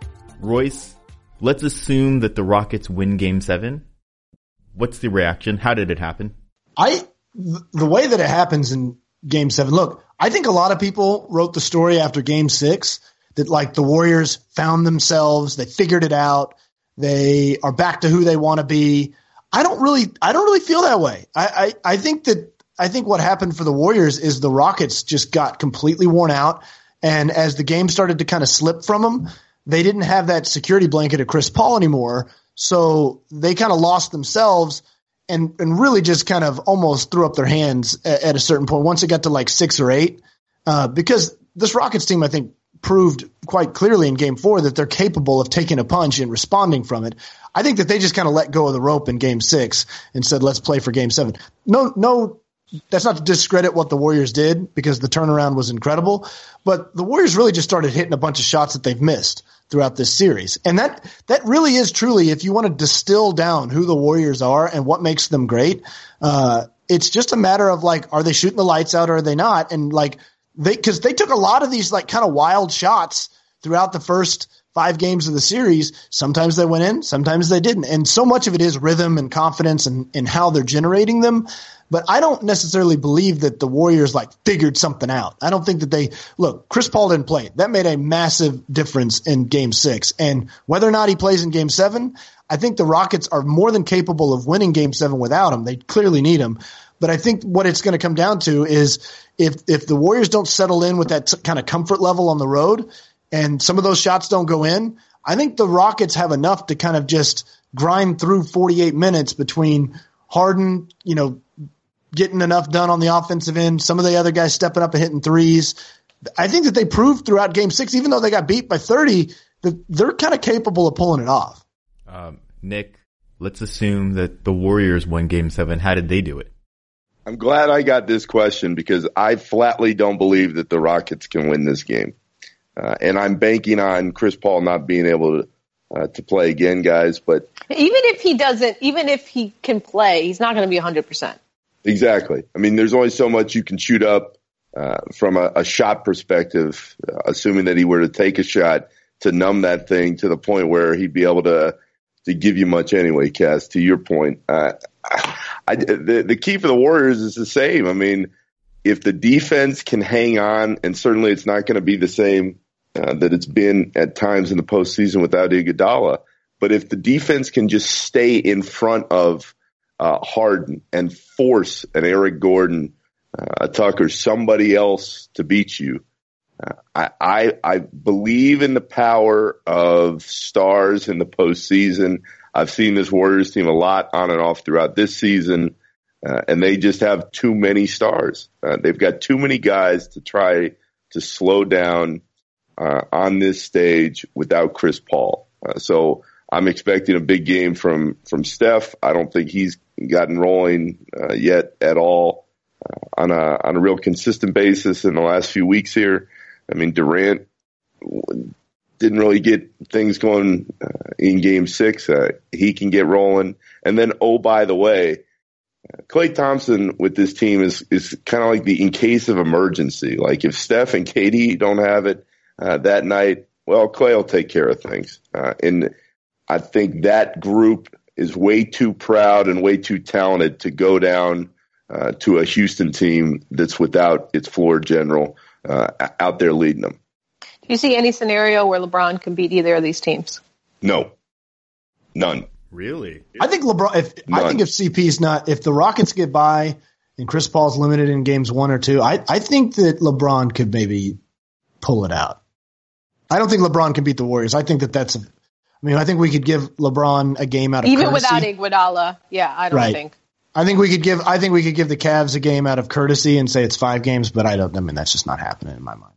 Royce, let's assume that the Rockets win Game seven. What's the reaction? How did it happen? I, the way that it happens in Game seven, look, I think a lot of people wrote the story after Game six that, like, the Warriors found themselves, they figured it out, they are back to who they want to be. I don't really, I don't really feel that way. I, I, I think that, I think what happened for the Warriors is the Rockets just got completely worn out. And as the game started to kind of slip from them, they didn't have that security blanket of Chris Paul anymore. So they kind of lost themselves and, and really just kind of almost threw up their hands at, at a certain point once it got to like six or eight. Uh, because this Rockets team, I think, proved quite clearly in Game four that they're capable of taking a punch and responding from it. I think that they just kind of let go of the rope in Game six and said, let's play for Game seven. No, no, that's not to discredit what the Warriors did, because the turnaround was incredible, but the Warriors really just started hitting a bunch of shots that they've missed throughout this series. And that, that really is truly, if you want to distill down who the Warriors are and what makes them great, uh, it's just a matter of, like, are they shooting the lights out or are they not? And, like, they, cause they took a lot of these, like, kind of wild shots throughout the first five games of the series. Sometimes they went in, sometimes they didn't. And so much of it is rhythm and confidence and, and how they're generating them. But I don't necessarily believe that the Warriors, like, figured something out. I don't think that they – look, Chris Paul didn't play. That made a massive difference in Game six. And whether or not he plays in Game seven, I think the Rockets are more than capable of winning Game seven without him. They clearly need him. But I think what it's going to come down to is if if the Warriors don't settle in with that t- kind of comfort level on the road and some of those shots don't go in, I think the Rockets have enough to kind of just grind through forty-eight minutes between Harden, you know, getting enough done on the offensive end, some of the other guys stepping up and hitting threes. I think that they proved throughout Game six, even though they got beat by thirty, that they're kind of capable of pulling it off. Um, Nick, let's assume that the Warriors won Game seven. How did they do it? I'm glad I got this question because I flatly don't believe that the Rockets can win this game. Uh, and I'm banking on Chris Paul not being able to, uh, to play again, guys. But even if he doesn't, even if he can play, he's not going to be one hundred percent. Exactly. I mean, there's only so much you can shoot up uh, from a, a shot perspective, uh, assuming that he were to take a shot to numb that thing to the point where he'd be able to to give you much anyway, Cass, to your point. Uh, I, the, the key for the Warriors is the same. I mean, if the defense can hang on, and certainly it's not going to be the same uh, that it's been at times in the postseason without Iguodala, but if the defense can just stay in front of uh, Harden and force an Eric Gordon, uh, a Tucker, somebody else to beat you, uh, I, I I believe in the power of stars in the postseason. I've seen this Warriors team a lot on and off throughout this season, uh, and they just have too many stars. Uh, they've got too many guys to try to slow down uh, on this stage without Chris Paul. Uh, so I'm expecting a big game from, from Steph. I don't think he's gotten rolling uh, yet at all uh, on a on a real consistent basis in the last few weeks here. I mean, Durant didn't really get things going uh, in Game Six. Uh, he can get rolling, and then oh by the way, uh, Klay Thompson with this team is is kind of like the in case of emergency. Like if Steph and K D don't have it uh, that night, well, Klay will take care of things. Uh, and I think that group is way too proud and way too talented to go down uh, to a Houston team that's without its floor general uh, out there leading them. Do you see any scenario where LeBron can beat either of these teams? No, none. Really? I think LeBron. If None. I think if C P's not, if the Rockets get by and Chris Paul's limited in games one or two, I I think that LeBron could maybe pull it out. I don't think LeBron can beat the Warriors. I think that that's. A, I mean, I think we could give LeBron a game out of Even courtesy. without Iguodala, yeah, I don't Right. think. I think we could give. I think we could give the Cavs a game out of courtesy and say it's five games, but I don't. I mean, that's just not happening in my mind.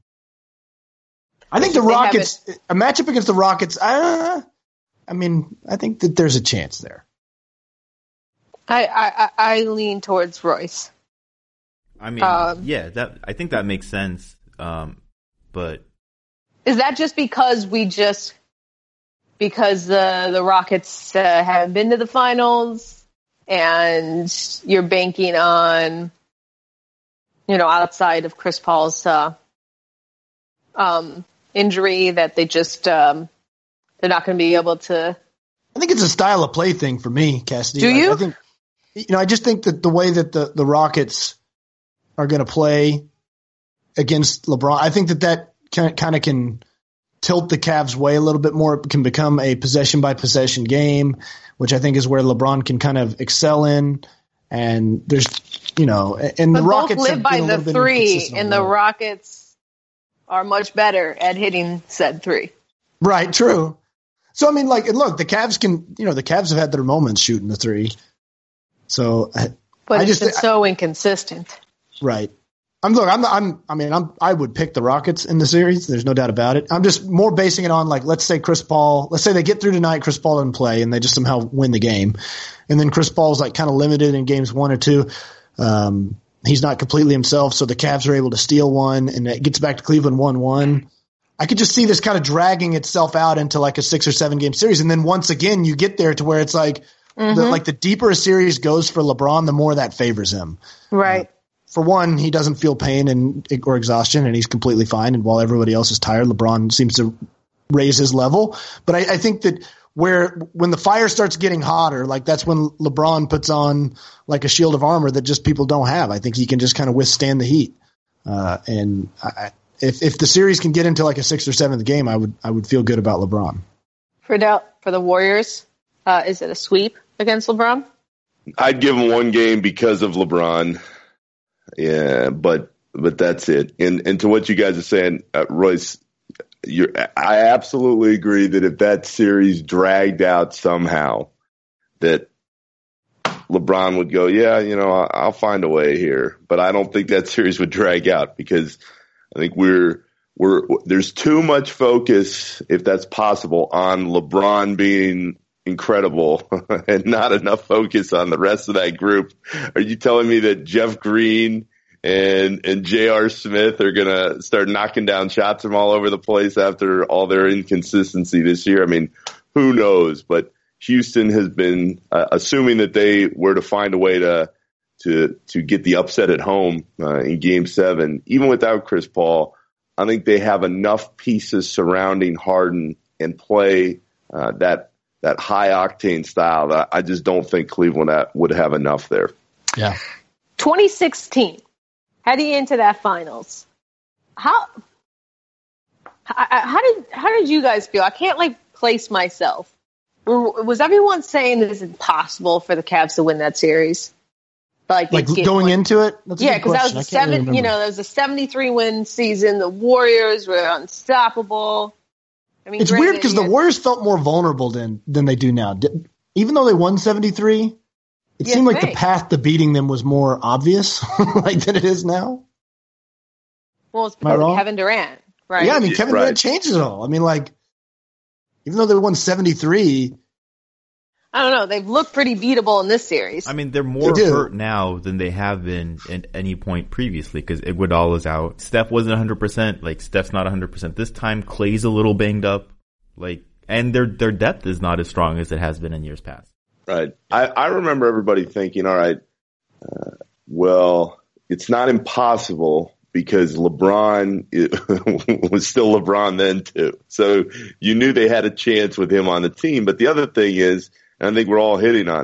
I think the They have Rockets, a matchup against the Rockets. Uh, I mean, I think that there's a chance there. I I, I lean towards Royce. I mean, Um, yeah, that I think that makes sense. Um, but Is that just because we just because the the Rockets uh, haven't been to the finals and you're banking on, you know, outside of Chris Paul's uh, um, injury that they just um, they're not going to be able to. I think it's a style of play thing for me, Cassidy. Do Like, you? I think, you know, I just think that the way that the, the Rockets are going to play against LeBron, I think that that kind of can tilt the Cavs' way a little bit more. It can become a possession by possession game, which I think is where LeBron can kind of excel in. And there's, you know, and But the both Rockets live have by been a the little bit three, inconsistent and on the that. Rockets are much better at hitting said three. Right, true. So I mean, like, and look, the Cavs can, you know, the Cavs have had their moments shooting the three. So, I- But I it's just been I- so inconsistent. right. I'm look. I'm. I'm. I mean, I'm. I would pick the Rockets in the series. There's no doubt about it. I'm just more basing it on, like, let's say Chris Paul. Let's say they get through tonight. Chris Paul doesn't play, and they just somehow win the game. And then Chris Paul's like kind of limited in games one or two. Um, he's not completely himself, so the Cavs are able to steal one, and it gets back to Cleveland one one. I could just see this kind of dragging itself out into like a six or seven game series, and then once again you get there to where it's like, the, like the deeper a series goes for LeBron, the more that favors him. Right. For one, he doesn't feel pain and or exhaustion, and he's completely fine. And while everybody else is tired, LeBron seems to raise his level. But I, I think that where when the fire starts getting hotter, like that's when LeBron puts on like a shield of armor that just people don't have. I think he can just kind of withstand the heat. Uh, and I, if if the series can get into like a sixth or seventh game, I would I would feel good about LeBron. For the, for the Warriors, uh, is it a sweep against LeBron? I'd give him one game because of LeBron. Yeah, but but that's it. And and to what you guys are saying, uh, Royce, you're, I absolutely agree that if that series dragged out somehow, that LeBron would go, yeah, you know, I'll, I'll find a way here. But I don't think that series would drag out because I think we're we're there's too much focus, if that's possible, on LeBron being incredible and not enough focus on the rest of that group. Are you telling me that Jeff Green and and J R. Smith are going to start knocking down shots from all over the place after all their inconsistency this year? I mean, who knows? But Houston has been uh, assuming that they were to find a way to to to get the upset at home uh, in Game Seven, even without Chris Paul. I think they have enough pieces surrounding Harden and play uh, that that high octane style that I just don't think Cleveland would have enough there. Yeah. twenty sixteen, heading into that finals. How, how how did how did you guys feel? I can't like place myself. Was everyone saying that it's impossible for the Cavs to win that series? Like, Like they'd get going one- into it? That's a yeah, good because that was question. a I can't really seven. You remember. know, that was a seventy-three win season. The Warriors were unstoppable. I mean, It's granted, weird because the yeah, Warriors felt more vulnerable than than they do now. Did- Even though they won seventy-three, it You seemed like think. the path to beating them was more obvious like than it is now. well, it's Am I because of wrong? Kevin Durant, right? Yeah, I mean, Yeah, Kevin right. Durant changed it all. I mean, like, even though they won seventy-three, I don't know. They've looked pretty beatable in this series. I mean, they're more They do. hurt now than they have been at any point previously because Iguodala's out. Steph wasn't one hundred percent. Like, Steph's not one hundred percent this time. Clay's a little banged up. Like, and their their depth is not as strong as it has been in years past. Right. I, I remember everybody thinking, all right, uh, well, it's not impossible because LeBron it, was still LeBron then too. So you knew they had a chance with him on the team. But the other thing is, and I think we're all hitting on it,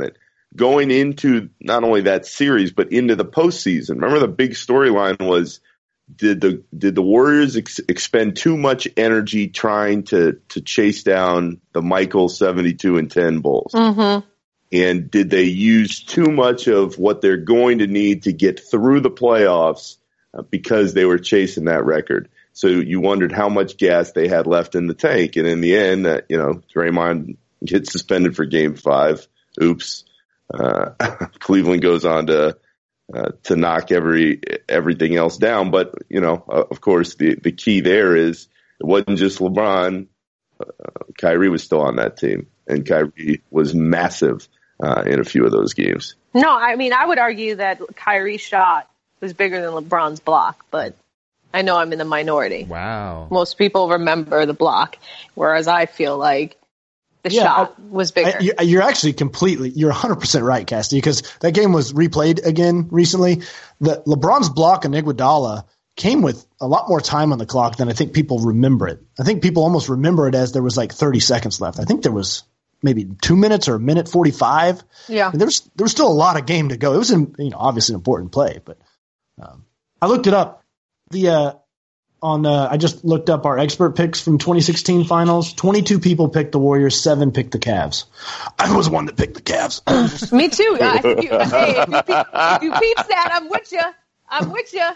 going into not only that series, but into the postseason. Remember the big storyline was, did the, did the Warriors ex- expend too much energy trying to, to chase down the Michael seventy-two and ten Bulls? Mm-hmm. And did they use too much of what they're going to need to get through the playoffs uh, because they were chasing that record? So you wondered how much gas they had left in the tank. And in the end, uh, you know, Draymond gets suspended for game five. Oops. Uh, Cleveland goes on to, uh, to knock every, everything else down. But, you know, uh, of course, the, the key there is it wasn't just LeBron. Uh, Kyrie was still on that team, and Kyrie was massive. Uh, in a few of those games. No, I mean, I would argue that Kyrie's shot was bigger than LeBron's block, but I know I'm in the minority. Wow. Most people remember the block, whereas I feel like the Yeah, shot I- was bigger. I- you- You're actually completely, you're one hundred percent right, Cassidy, because that game was replayed again recently. The LeBron's block on Iguodala came with a lot more time on the clock than I think people remember it. I think people almost remember it as there was like thirty seconds left. I think there was maybe two minutes or a minute forty-five. Yeah. And there was, there was still a lot of game to go. It was, an, you know, obviously an important play, but um, I looked it up. The uh, on uh, I just looked up our expert picks from twenty sixteen finals. twenty-two people picked the Warriors, seven picked the Cavs. I was one that picked the Cavs. Me too. I think you, hey, if you, peep, if you peeps that, I'm with you. I'm with you.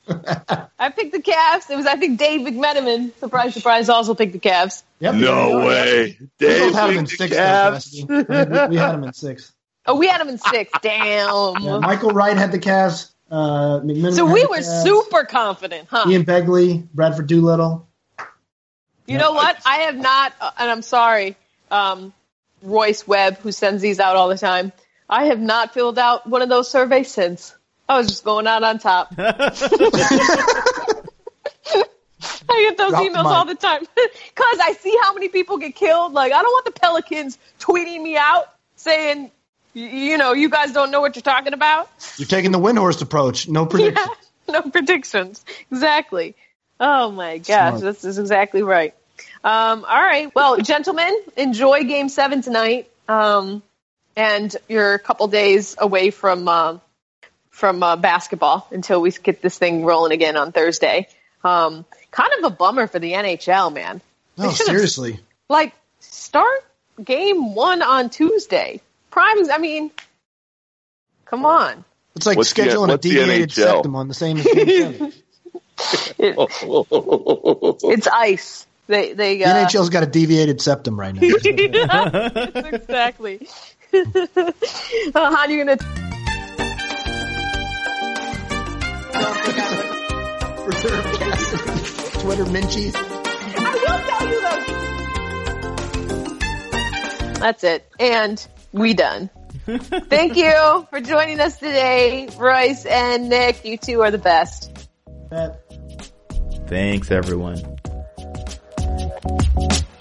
I picked the Cavs. It was, I think, Dave McMenamin. Surprise, surprise, also picked the Cavs. Yep. No way. We Dave both had him in picked the six. though, Cavs. Cassidy. We, we had him in six. Oh, we had him in six. Damn. Yeah, Michael Wright had the Cavs. Uh, McMillan So had we the were Cavs. super confident, huh? Ian Begley, Bradford Doolittle. You know what? I have not, uh, and I'm sorry, um, Royce Webb, who sends these out all the time. I have not filled out one of those surveys since. I was just going out on top. I get those Drop the emails mic. all the time because I see how many people get killed. Like, I don't want the Pelicans tweeting me out saying, y- you know, you guys don't know what you're talking about. You're taking the Windhorst approach. No prediction. Yeah, no predictions. Exactly. Oh my gosh, Smart. this is exactly right. Um, all right. Well, gentlemen, enjoy game seven tonight. Um, and you're a couple days away from, uh, from, uh, basketball until we get this thing rolling again on Thursday. Um, kind of a bummer for the N H L, man. They No, should've, seriously. Like, start game one on Tuesday. Primes, I mean, come on. It's like What's the- scheduling a what's the deviated N H L? septum on the same as game seven. It, it's ice. They, they, The uh, N H L's got a deviated septum right now. exactly. uh, how are you going to... Reserve Cassidy. Twitter Minchies. I will tell you those. That's it. And we done. Thank you for joining us today, Royce and Nick. You two are the best. That Thanks, everyone.